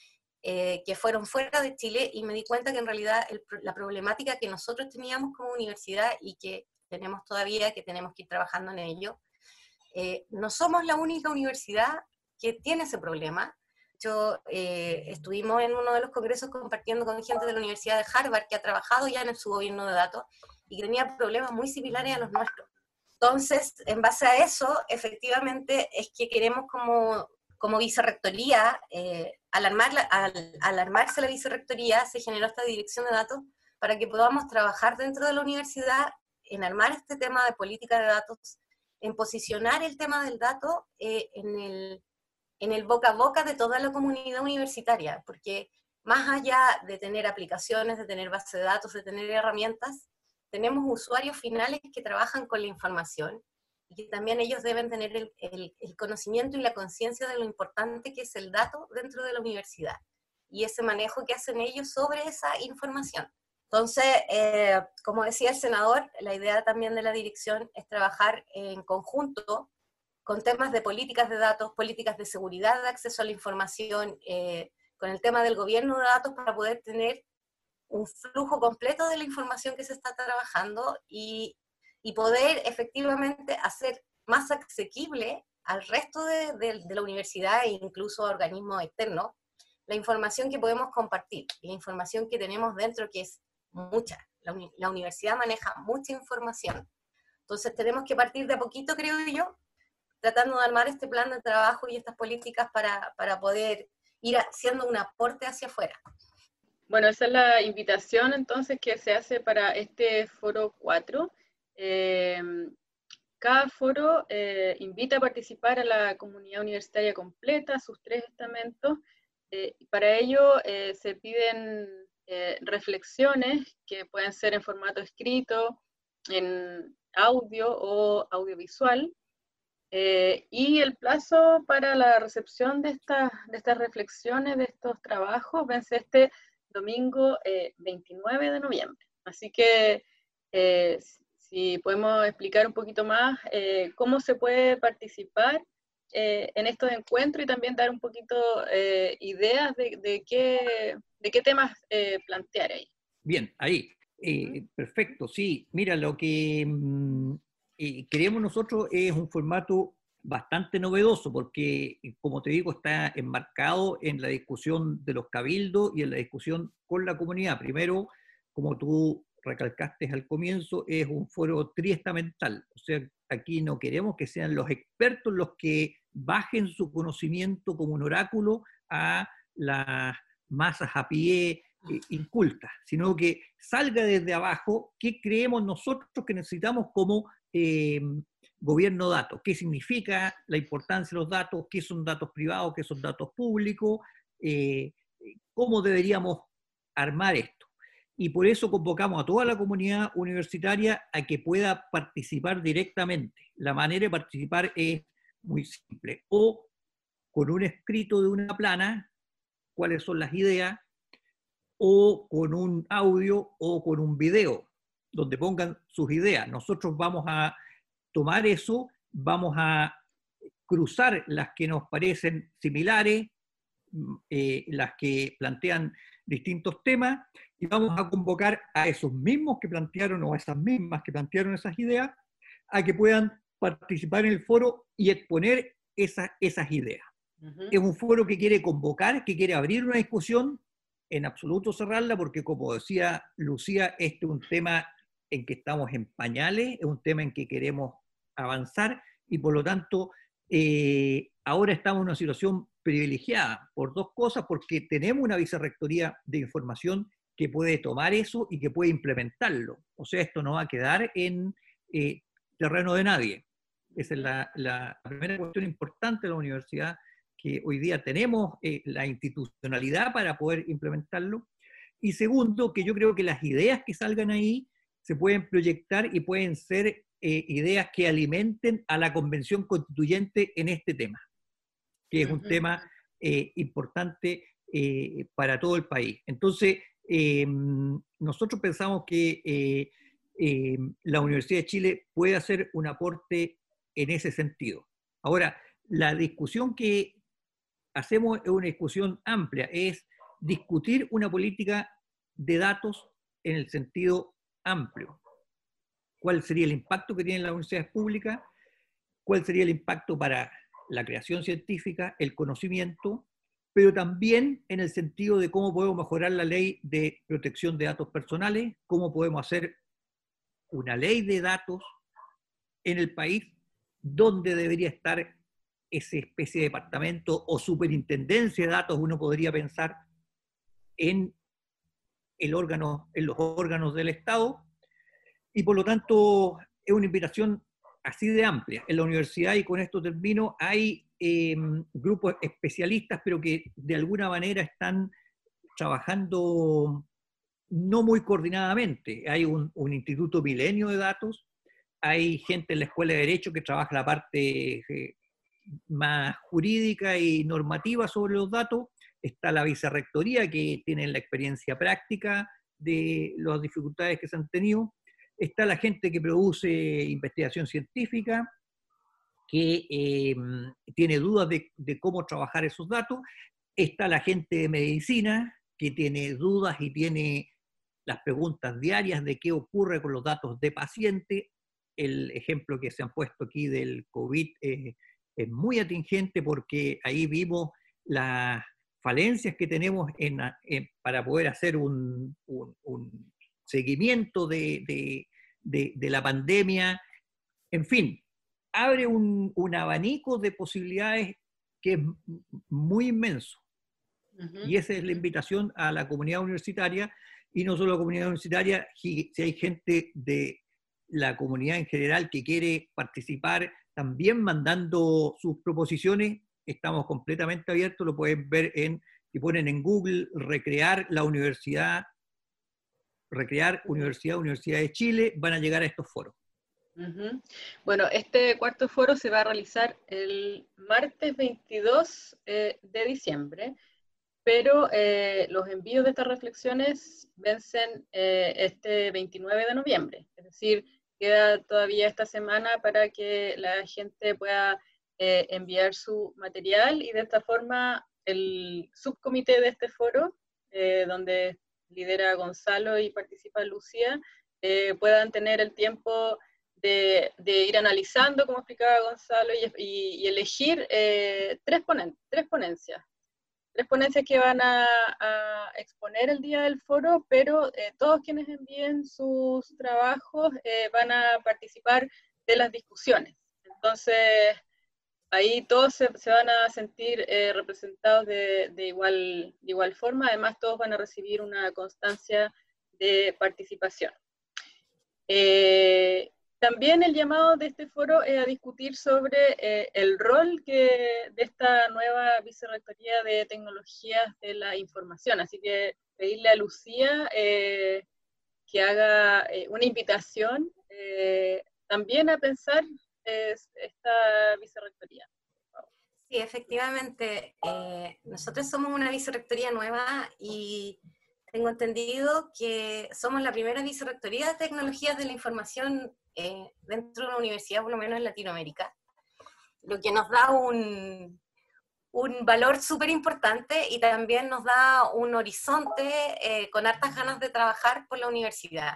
que fueron fuera de Chile, y me di cuenta que en realidad la problemática que nosotros teníamos como universidad y que tenemos todavía, que tenemos que ir trabajando en ello, no somos la única universidad que tiene ese problema. Estuvimos en uno de los congresos compartiendo con gente de la Universidad de Harvard que ha trabajado ya en su gobierno de datos y que tenía problemas muy similares a los nuestros. Entonces, en base a eso, efectivamente, es que queremos como vicerrectoría, al armarse la vicerrectoría, se generó esta dirección de datos para que podamos trabajar dentro de la universidad en armar este tema de política de datos, en posicionar el tema del dato en el boca a boca de toda la comunidad universitaria, porque más allá de tener aplicaciones, de tener base de datos, de tener herramientas, tenemos usuarios finales que trabajan con la información y que también ellos deben tener el conocimiento y la conciencia de lo importante que es el dato dentro de la universidad y ese manejo que hacen ellos sobre esa información. Entonces, como decía el senador, la idea también de la dirección es trabajar en conjunto con temas de políticas de datos, políticas de seguridad de acceso a la información, con el tema del gobierno de datos para poder tener un flujo completo de la información que se está trabajando y poder efectivamente hacer más asequible al resto de la universidad e incluso a organismos externos la información que podemos compartir, la información que tenemos dentro, que es mucha. La universidad maneja mucha información. Entonces tenemos que partir de a poquito, creo yo, tratando de armar este plan de trabajo y estas políticas para poder ir haciendo un aporte hacia afuera. Bueno, esa es la invitación entonces que se hace para este foro 4. Cada foro invita a participar a la comunidad universitaria completa, sus 3 estamentos. Para ello se piden reflexiones que pueden ser en formato escrito, en audio o audiovisual. Y el plazo para la recepción de estas reflexiones, de estos trabajos, vence este domingo 29 de noviembre. Así que si podemos explicar un poquito más cómo se puede participar en estos encuentros y también dar un poquito ideas de qué temas plantear ahí. Bien, ahí. Perfecto, sí. Mira, lo que queremos nosotros es un formato bastante novedoso porque, como te digo, está enmarcado en la discusión de los cabildos y en la discusión con la comunidad. Primero, como tú recalcaste al comienzo, es un foro triestamental. O sea, aquí no queremos que sean los expertos los que bajen su conocimiento como un oráculo a las masas a pie incultas, sino que salga desde abajo qué creemos nosotros que necesitamos como gobierno datos, qué significa la importancia de los datos, qué son datos privados, qué son datos públicos, cómo deberíamos armar esto. Y por eso convocamos a toda la comunidad universitaria a que pueda participar directamente. La manera de participar es muy simple, o con un escrito de una plana, cuáles son las ideas, o con un audio o con un video, donde pongan sus ideas. Nosotros vamos a tomar eso, vamos a cruzar las que nos parecen similares, las que plantean distintos temas, y vamos a convocar a esos mismos que plantearon, o a esas mismas que plantearon esas ideas, a que puedan participar en el foro y exponer esas ideas. Es un foro que quiere convocar, que quiere abrir una discusión, en absoluto cerrarla, porque como decía Lucía, este es un tema en que estamos en pañales, es un tema en que queremos avanzar, y por lo tanto ahora estamos en una situación privilegiada por dos cosas, porque tenemos una vicerrectoría de información que puede tomar eso y que puede implementarlo. O sea, esto no va a quedar en terreno de nadie. Esa es la primera cuestión importante de la universidad, que hoy día tenemos la institucionalidad para poder implementarlo. Y segundo, que yo creo que las ideas que salgan ahí se pueden proyectar y pueden ser ideas que alimenten a la convención constituyente en este tema, que es un tema importante para todo el país. Entonces, nosotros pensamos que la Universidad de Chile puede hacer un aporte en ese sentido. Ahora, la discusión que hacemos es una discusión amplia, es discutir una política de datos en el sentido amplio. ¿Cuál sería el impacto que tienen las universidades públicas? ¿Cuál sería el impacto para la creación científica, el conocimiento? Pero también en el sentido de cómo podemos mejorar la ley de protección de datos personales, cómo podemos hacer una ley de datos en el país, donde debería estar esa especie de departamento o superintendencia de datos. Uno podría pensar en los órganos del Estado, y por lo tanto es una invitación así de amplia. En la universidad, y con esto termino, hay grupos especialistas, pero que de alguna manera están trabajando no muy coordinadamente. Hay un Instituto Milenio de Datos, hay gente en la Escuela de Derecho que trabaja la parte más jurídica y normativa sobre los datos, está la vicerrectoría que tiene la experiencia práctica de las dificultades que se han tenido, está la gente que produce investigación científica, que tiene dudas de cómo trabajar esos datos, está la gente de medicina que tiene dudas y tiene las preguntas diarias de qué ocurre con los datos de paciente. El ejemplo que se han puesto aquí del COVID es muy atingente, porque ahí vimos las falencias que tenemos para poder hacer un seguimiento de la pandemia. En fin, abre un abanico de posibilidades que es muy inmenso. Y esa es la invitación a la comunidad universitaria, y no solo a la comunidad universitaria, si hay gente de la comunidad en general que quiere participar también mandando sus proposiciones, estamos completamente abiertos. Lo pueden ver si ponen en Google Recrear Universidad de Chile, van a llegar a estos foros. Bueno, este cuarto foro se va a realizar el martes 22 de diciembre, pero los envíos de estas reflexiones vencen este 29 de noviembre, es decir, queda todavía esta semana para que la gente pueda enviar su material, y de esta forma el subcomité de este foro, donde lidera Gonzalo y participa Lucía, puedan tener el tiempo ir analizando, como explicaba Gonzalo, y elegir tres ponencias que van a exponer el día del foro, pero todos quienes envíen sus trabajos van a participar de las discusiones. Entonces, ahí todos se van a sentir representados de igual forma. Además, todos van a recibir una constancia de participación. También el llamado de este foro es a discutir sobre el rol de esta nueva Vicerrectoría de Tecnologías de la Información. Así que pedirle a Lucía que haga una invitación también a pensar esta Vicerrectoría. Sí, efectivamente. Nosotros somos una Vicerrectoría nueva y tengo entendido que somos la primera Vicerrectoría de Tecnologías de la Información dentro de una universidad, por lo menos en Latinoamérica, lo que nos da un valor súper importante y también nos da un horizonte con hartas ganas de trabajar por la universidad.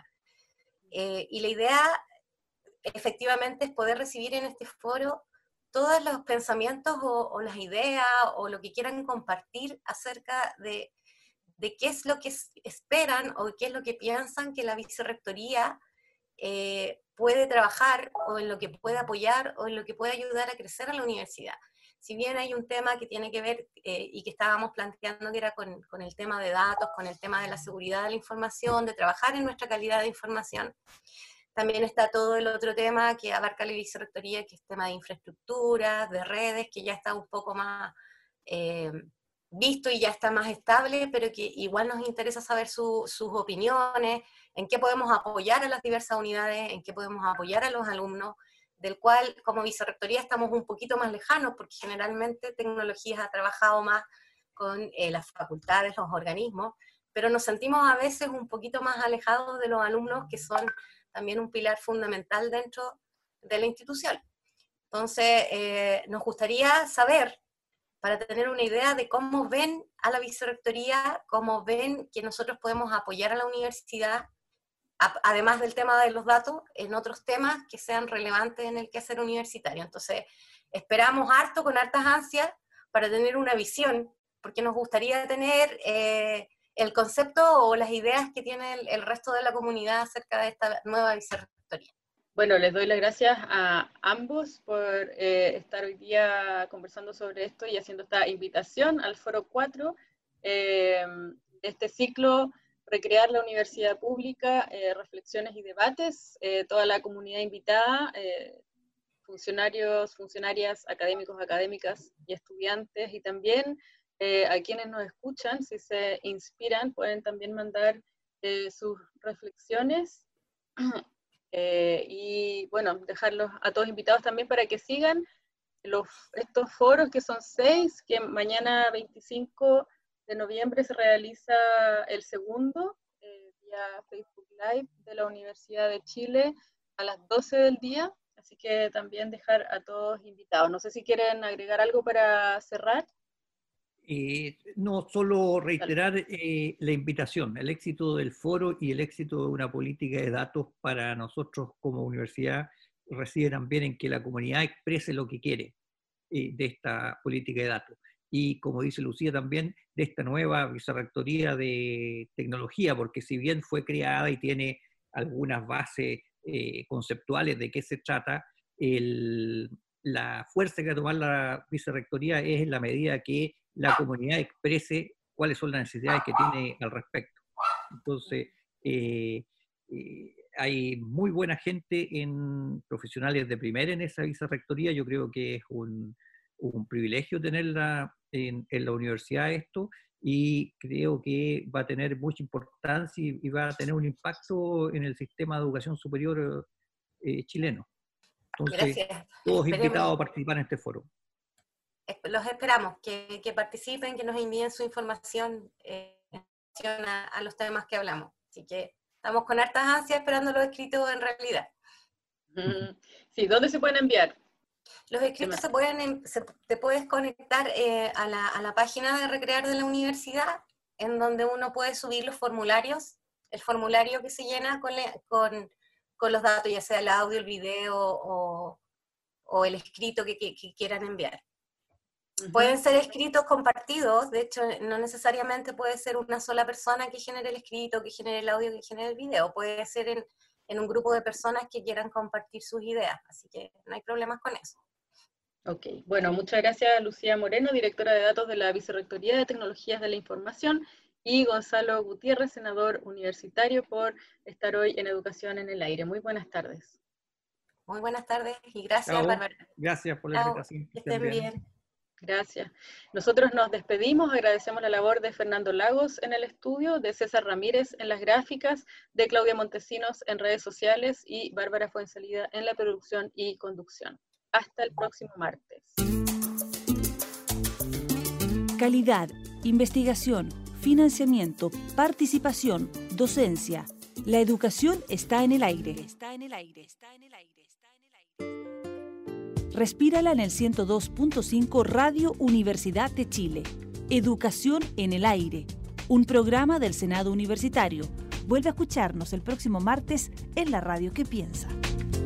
Y la idea, efectivamente, es poder recibir en este foro todos los pensamientos o las ideas o lo que quieran compartir acerca de qué es lo que esperan o qué es lo que piensan que la Vicerrectoría puede trabajar, o en lo que puede apoyar, o en lo que puede ayudar a crecer a la universidad. Si bien hay un tema que tiene que ver, y que estábamos planteando, que era con el tema de datos, con el tema de la seguridad de la información, de trabajar en nuestra calidad de información, también está todo el otro tema que abarca la Vicerrectoría, que es tema de infraestructura, de redes, que ya está un poco más visto y ya está más estable, pero que igual nos interesa saber sus opiniones, en qué podemos apoyar a las diversas unidades, en qué podemos apoyar a los alumnos, del cual como Vicerrectoría estamos un poquito más lejanos, porque generalmente Tecnologías ha trabajado más con las facultades, los organismos, pero nos sentimos a veces un poquito más alejados de los alumnos, que son también un pilar fundamental dentro de la institución. Entonces, nos gustaría saber, para tener una idea de cómo ven a la Vicerrectoría, cómo ven que nosotros podemos apoyar a la universidad, además del tema de los datos, en otros temas que sean relevantes en el quehacer universitario. Entonces, esperamos harto, con hartas ansias, para tener una visión, porque nos gustaría tener el concepto o las ideas que tiene el resto de la comunidad acerca de esta nueva Vicerrectoría. Bueno, les doy las gracias a ambos por estar hoy día conversando sobre esto y haciendo esta invitación al Foro 4, este ciclo Recrear la Universidad Pública, Reflexiones y Debates, toda la comunidad invitada, funcionarios, funcionarias, académicos, académicas y estudiantes, y también a quienes nos escuchan, si se inspiran, pueden también mandar sus reflexiones. Y bueno, dejarlos a todos invitados también para que sigan estos foros, que son 6, que mañana 25 de noviembre se realiza el segundo, vía Facebook Live de la Universidad de Chile a las 12 del día, así que también dejar a todos invitados. No sé si quieren agregar algo para cerrar. No, solo reiterar la invitación. El éxito del foro y el éxito de una política de datos para nosotros como universidad reside también en que la comunidad exprese lo que quiere de esta política de datos. Y como dice Lucía también, de esta nueva Vicerrectoría de Tecnología, porque si bien fue creada y tiene algunas bases conceptuales de qué se trata, la fuerza que va a tomar la Vicerrectoría es en la medida que la comunidad exprese cuáles son las necesidades que tiene al respecto. Entonces, hay muy buena gente, profesionales de primera en esa Vicerrectoría. Yo creo que es un privilegio tenerla en la universidad esto, y creo que va a tener mucha importancia y va a tener un impacto en el sistema de educación superior chileno. Entonces, gracias. todos invitados a participar en este foro. Los esperamos, que participen, que nos envíen su información a los temas que hablamos. Así que estamos con hartas ansias esperando los escritos en realidad. Sí, ¿dónde se pueden enviar? Los escritos te puedes conectar a la página de Recrear de la universidad, en donde uno puede subir los formularios, el formulario que se llena con los datos, ya sea el audio, el video o el escrito que quieran enviar. Pueden ser escritos compartidos, de hecho no necesariamente puede ser una sola persona que genere el escrito, que genere el audio, que genere el video, puede ser en un grupo de personas que quieran compartir sus ideas, así que no hay problemas con eso. Ok, bueno, muchas gracias Lucía Moreno, directora de datos de la Vicerrectoría de Tecnologías de la Información, y Gonzalo Gutiérrez, senador universitario, por estar hoy en Educación en el Aire. Muy buenas tardes. Muy buenas tardes y gracias, Chao. Bárbara. Gracias por la invitación. Que estén bien. Gracias. Nosotros nos despedimos, agradecemos la labor de Fernando Lagos en el estudio, de César Ramírez en las gráficas, de Claudia Montesinos en redes sociales y Bárbara Fuenzalida en la producción y conducción. Hasta el próximo martes. Calidad, investigación, financiamiento, participación, docencia. La educación está en el aire. Está en el aire. Está en el aire. Está en el aire. Respírala en el 102.5 Radio Universidad de Chile. Educación en el aire. Un programa del Senado Universitario. Vuelve a escucharnos el próximo martes en la radio que piensa.